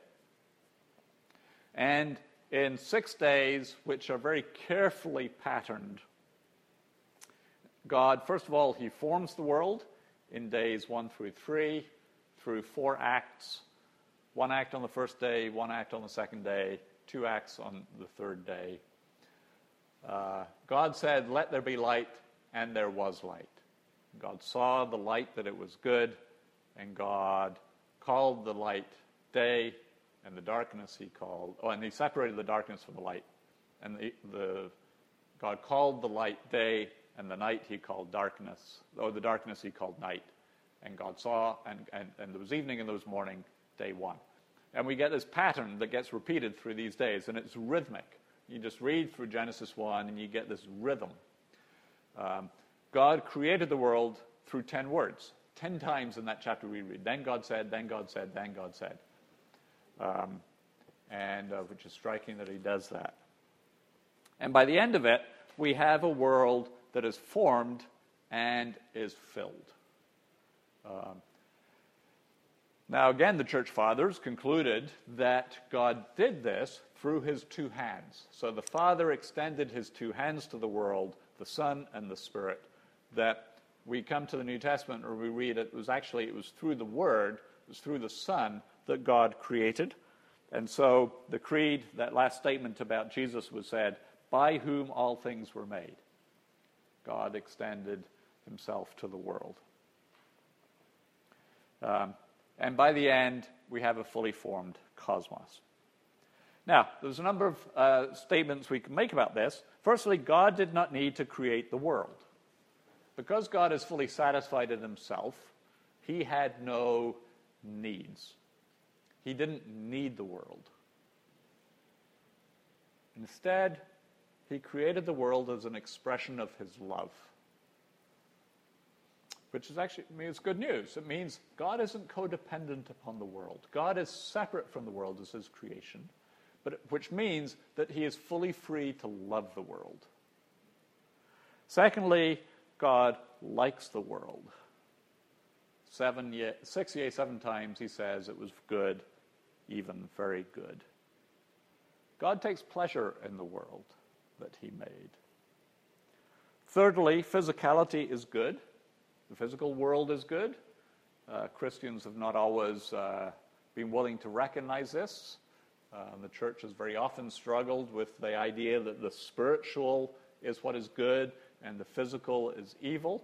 And in 6 days, which are very carefully patterned, God, first of all, he forms the world in days 1 through 3, through 4 acts. 1 act on the first day, 1 act on the second day, 2 acts on the third day. God said, "Let there be light," and there was light. God saw the light, that it was good, and God called the light day, and the darkness he called, and he separated the darkness from the light. And God called the light day, and the night he called darkness, or the darkness he called night. And God saw, and there was evening and there was morning, day 1. And we get this pattern that gets repeated through these days, and it's rhythmic. You just read through Genesis 1, and you get this rhythm. God created the world through 10 words. 10 times in that chapter we read, then God said, then God said, then God said. Which is striking that he does that. And by the end of it, we have a world that is formed and is filled. Now again, the church fathers concluded that God did this through his 2 hands. So the Father extended his 2 hands to the world, the Son and the Spirit. That we come to the New Testament, or we read it was through the Word, it was through the Son that God created. And so the creed, that last statement about Jesus was said, by whom all things were made. God extended himself to the world. And by the end, we have a fully formed cosmos. Now, there's a number of statements we can make about this. Firstly, God did not need to create the world. Because God is fully satisfied in himself, he had no needs. He didn't need the world. Instead, he created the world as an expression of his love. Which is actually means good news. It means God isn't codependent upon the world. God is separate from the world as his creation, which means that he is fully free to love the world. Secondly, God likes the world. 6 yea, 7 times he says it was good, even very good. God takes pleasure in the world that he made. Thirdly, physicality is good. The physical world is good. Christians have not always been willing to recognize this. The church has very often struggled with the idea that the spiritual is what is good and the physical is evil.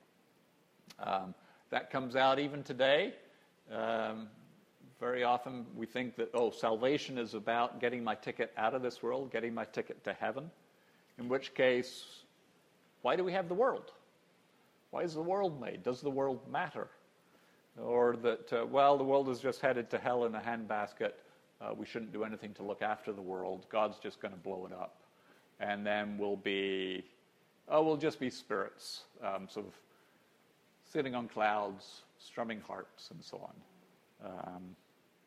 That comes out even today. Very often we think that, salvation is about getting my ticket out of this world, getting my ticket to heaven. In which case, why do we have the world? Why is the world made? Does the world matter? Or that, the world is just headed to hell in a handbasket. We shouldn't do anything to look after the world. God's just going to blow it up. And then we'll just be spirits, sort of sitting on clouds, strumming harps, and so on.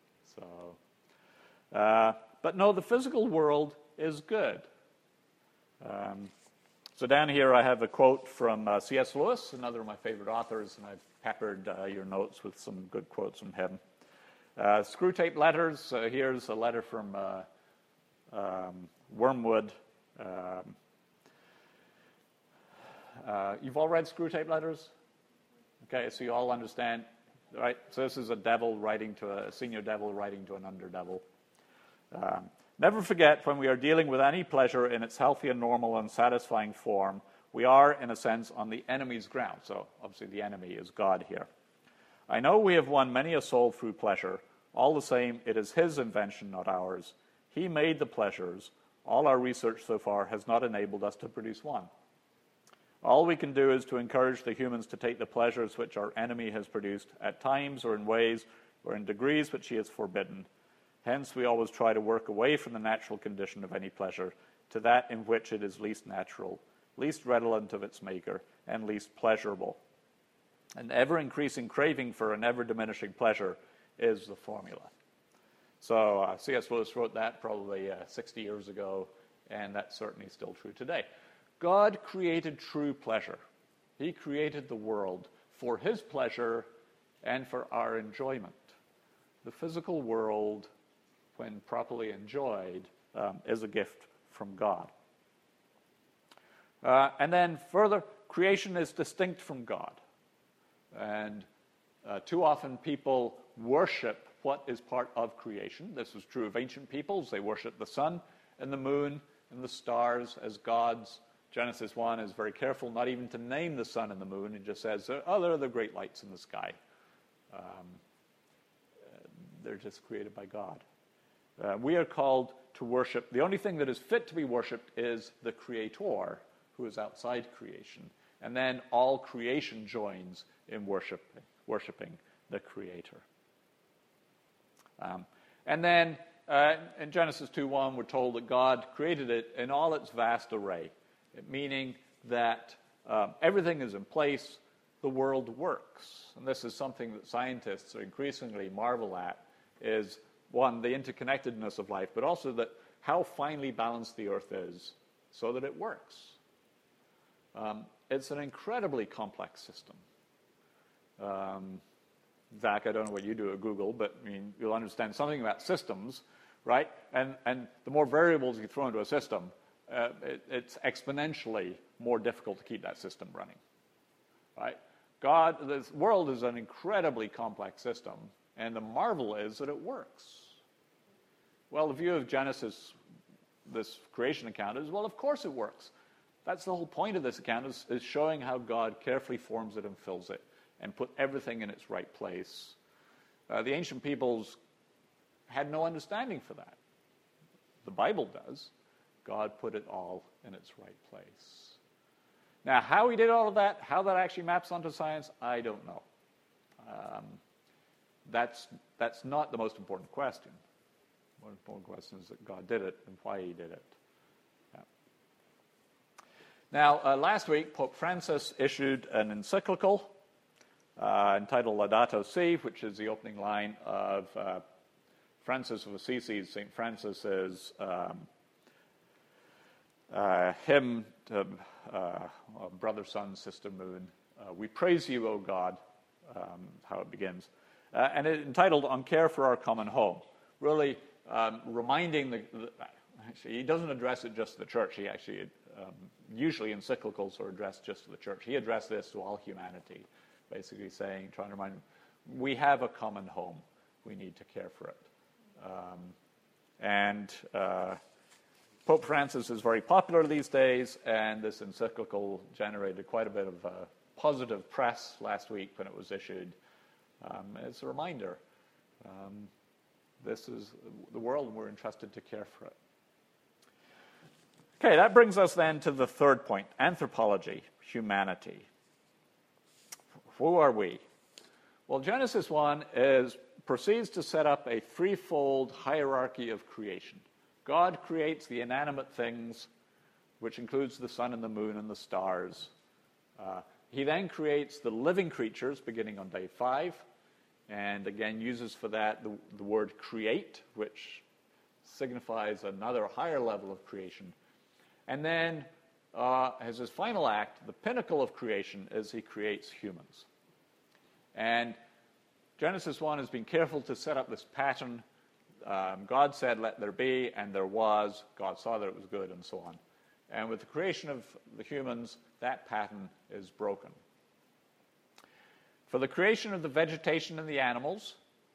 But no, the physical world is good. So down here I have a quote from C.S. Lewis, another of my favorite authors, and I've peppered your notes with some good quotes from him. Screwtape Letters, here's a letter from Wormwood. You've all read Screwtape Letters? Okay, so you all understand, right? So this is a senior devil writing to an underdevil. Never forget, when we are dealing with any pleasure in its healthy and normal and satisfying form, we are, in a sense, on the enemy's ground. So, obviously, the enemy is God here. I know we have won many a soul through pleasure. All the same, it is his invention, not ours. He made the pleasures. All our research so far has not enabled us to produce one. All we can do is to encourage the humans to take the pleasures which our enemy has produced at times or in ways or in degrees which he has forbidden. Hence, we always try to work away from the natural condition of any pleasure to that in which it is least natural, least redolent of its maker, and least pleasurable. An ever-increasing craving for an ever-diminishing pleasure is the formula. So C.S. Lewis wrote that probably 60 years ago, and that's certainly still true today. God created true pleasure. He created the world for his pleasure and for our enjoyment. The physical world, when properly enjoyed, is a gift from God. And then further, creation is distinct from God. And too often people worship what is part of creation. This was true of ancient peoples. They worshiped the sun and the moon and the stars as gods. Genesis 1 is very careful not even to name the sun and the moon. It just says, oh, they're the great lights in the sky. They're just created by God. We are called to worship. The only thing that is fit to be worshipped is the Creator, who is outside creation. And then all creation joins in worshiping the Creator. And then in Genesis 2:1, we're told that God created it in all its vast array, meaning that everything is in place, the world works. And this is something that scientists are increasingly marvel at, is, one, the interconnectedness of life, but also that how finely balanced the earth is so that it works. It's an incredibly complex system. Zach, I don't know what you do at Google, but I mean, you'll understand something about systems, right? And the more variables you throw into a system, it's exponentially more difficult to keep that system running, right? This world is an incredibly complex system, and the marvel is that it works. Well, the view of Genesis, this creation account, is, well, of course it works. That's the whole point of this account, is showing how God carefully forms it and fills it and put everything in its right place. The ancient peoples had no understanding for that. The Bible does. God put it all in its right place. Now, how he did all of that, how that actually maps onto science, I don't know. That's not the most important question. The most important question is that God did it and why he did it. Yeah. Now, last week, Pope Francis issued an encyclical entitled Laudato Si, which is the opening line of Francis of Assisi, St. Francis's hymn to brother, sun, sister, moon. We praise you, O God, how it begins. And it entitled On Care for Our Common Home, really reminding actually, he doesn't address it just to the church. He actually, usually encyclicals are addressed just to the church. He addressed this to all humanity, basically trying to remind them, we have a common home. We need to care for it. Pope Francis is very popular these days, and this encyclical generated quite a bit of positive press last week when it was issued. It's a reminder. This is the world, and we're entrusted to care for it. Okay, that brings us then to the third point, anthropology, humanity. Who are we? Well, Genesis 1 proceeds to set up a threefold hierarchy of creation. God creates the inanimate things, which includes the sun and the moon and the stars. He then creates the living creatures, beginning on day 5, and again uses for that the word create, which signifies another higher level of creation. And then, as his final act, the pinnacle of creation is he creates humans. And Genesis 1 has been careful to set up this pattern. God said, let there be, and there was. God saw that it was good, and so on. And with the creation of the humans, that pattern is broken. For the creation of the vegetation and the animals,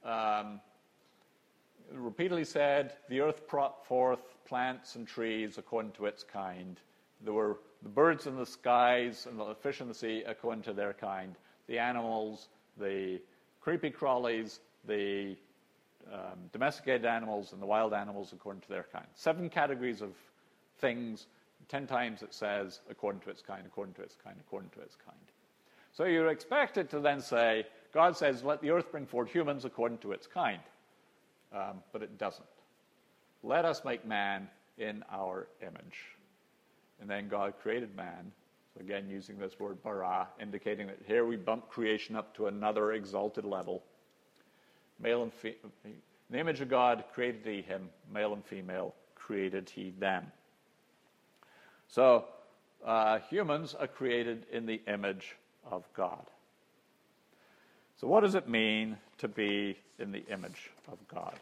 repeatedly said, the earth brought forth plants and trees according to its kind. There were the birds in the skies and the fish in the sea according to their kind. The animals, the creepy crawlies, the domesticated animals, and the wild animals according to their kind. 7 categories of things. 10 times it says, according to its kind, according to its kind, according to its kind. So you expect it to then say, God says, let the earth bring forth humans according to its kind. but it doesn't. Let us make man in our image. And then God created man. So again, using this word bara, indicating that here we bump creation up to another exalted level. Male and in the image of God created he him, male and female created he them. So humans are created in the image of God. So what does it mean to be in the image of God?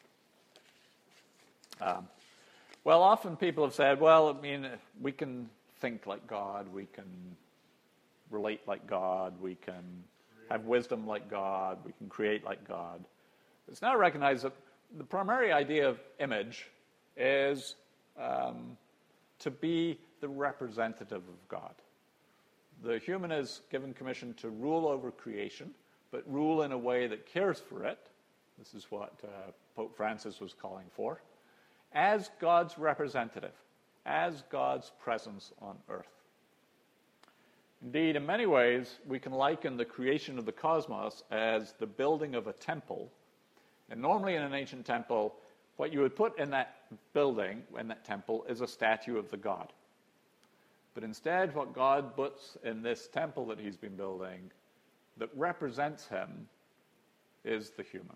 Well, often people have said, well, I mean, we can think like God, we can relate like God, we can have wisdom like God, we can create like God. It's now recognized that the primary idea of image is to be the representative of God. The human is given commission to rule over creation, but rule in a way that cares for it. This is what Pope Francis was calling for. As God's representative, as God's presence on earth. Indeed, in many ways, we can liken the creation of the cosmos as the building of a temple. And normally in an ancient temple, what you would put in that building, in that temple, is a statue of the god. But instead, what God puts in this temple that he's been building that represents him is the human.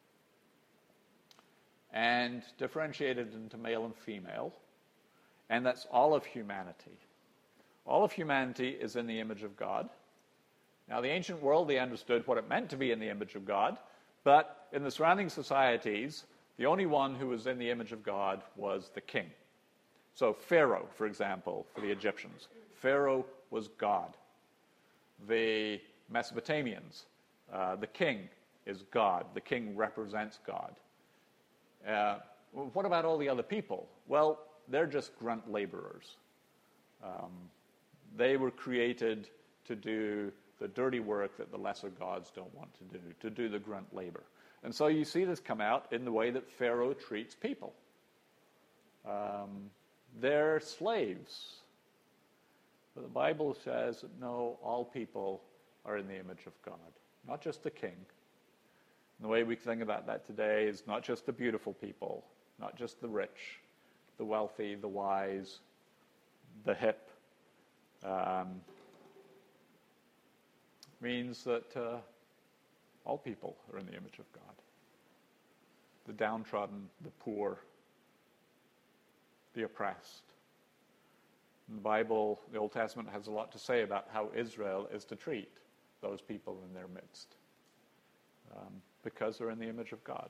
And differentiated into male and female, and that's all of humanity. All of humanity is in the image of God. Now, the ancient world, they understood what it meant to be in the image of God, but in the surrounding societies, the only one who was in the image of God was the king. So Pharaoh, for example, for the Egyptians, Pharaoh was God. The Mesopotamians, the king is God. The king represents God. What about all the other people? Well, they're just grunt laborers. They were created to do the dirty work that the lesser gods don't want to do the grunt labor. And so you see this come out in the way that Pharaoh treats people. They're slaves. But the Bible says that no, all people are in the image of God, not just the king. And the way we think about that today is not just the beautiful people, not just the rich, the wealthy, the wise, the hip. Means that all people are in the image of God. The downtrodden, the poor, the oppressed. And the Bible, the Old Testament, has a lot to say about how Israel is to treat those people in their midst. Because they're in the image of God.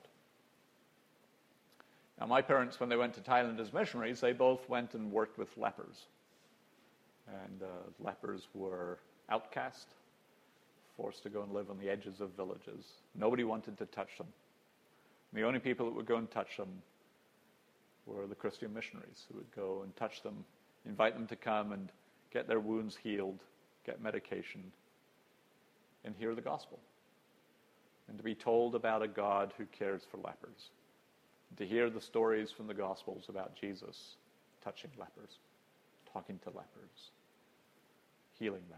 Now, my parents, when they went to Thailand as missionaries, they both went and worked with lepers. And lepers were outcast, forced to go and live on the edges of villages. Nobody wanted to touch them. And the only people that would go and touch them were the Christian missionaries who would go and touch them, invite them to come and get their wounds healed, get medication, and hear the gospel. And to be told about a God who cares for lepers. And to hear the stories from the Gospels about Jesus touching lepers, talking to lepers, healing them.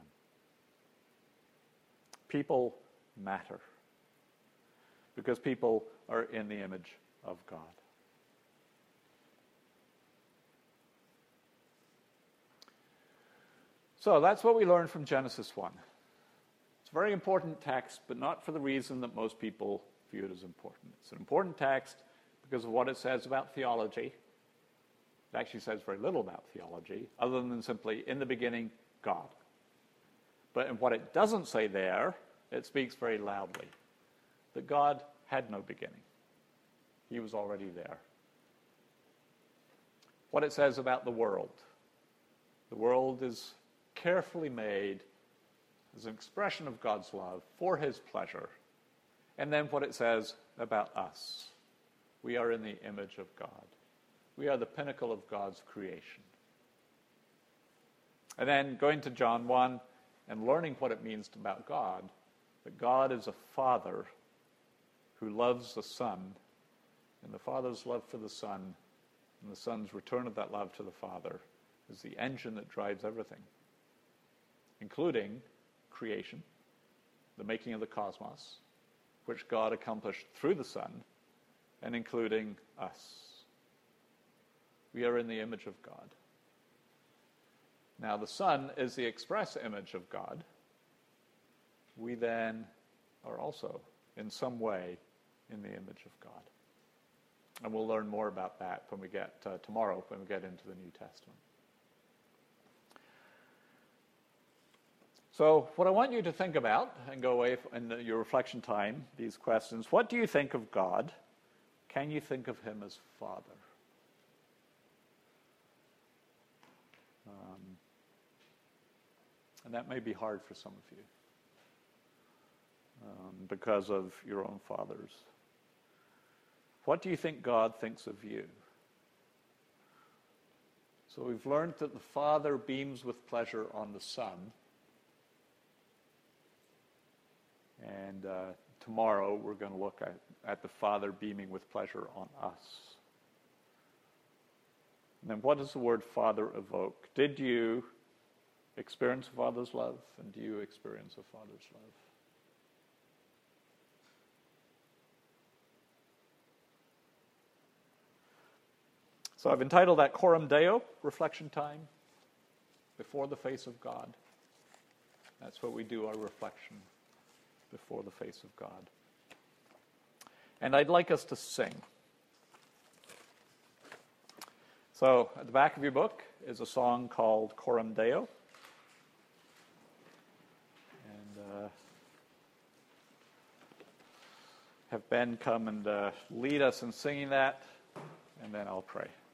People matter because people are in the image of God. So that's what we learn from Genesis 1. It's a very important text, but not for the reason that most people view it as important. It's an important text because of what it says about theology. It actually says very little about theology, other than simply, in the beginning, God. But in what it doesn't say there, it speaks very loudly, that God had no beginning. He was already there. What it says about the world is carefully made as an expression of God's love for his pleasure. And then what it says about us. We are in the image of God. We are the pinnacle of God's creation. And then going to John 1 and learning what it means about God, that God is a father who loves the Son, and the Father's love for the Son and the Son's return of that love to the Father is the engine that drives everything, including creation, the making of the cosmos, which God accomplished through the Son, and including us. We are in the image of God. Now, the Son is the express image of God. We then are also, in some way, in the image of God. And we'll learn more about that when we get tomorrow, when we get into the New Testament. So what I want you to think about, and go away in your reflection time, these questions: what do you think of God? Can you think of him as Father? And that may be hard for some of you because of your own fathers. What do you think God thinks of you? So we've learned that the Father beams with pleasure on the Son. And tomorrow we're going to look at the Father beaming with pleasure on us. And then what does the word Father evoke? Did you experience a Father's love? And do you experience a Father's love? So I've entitled that Coram Deo, reflection time, before the face of God. That's what we do, our reflection before the face of God. And I'd like us to sing. So at the back of your book is a song called Coram Deo. And have Ben come and lead us in singing that, and then I'll pray.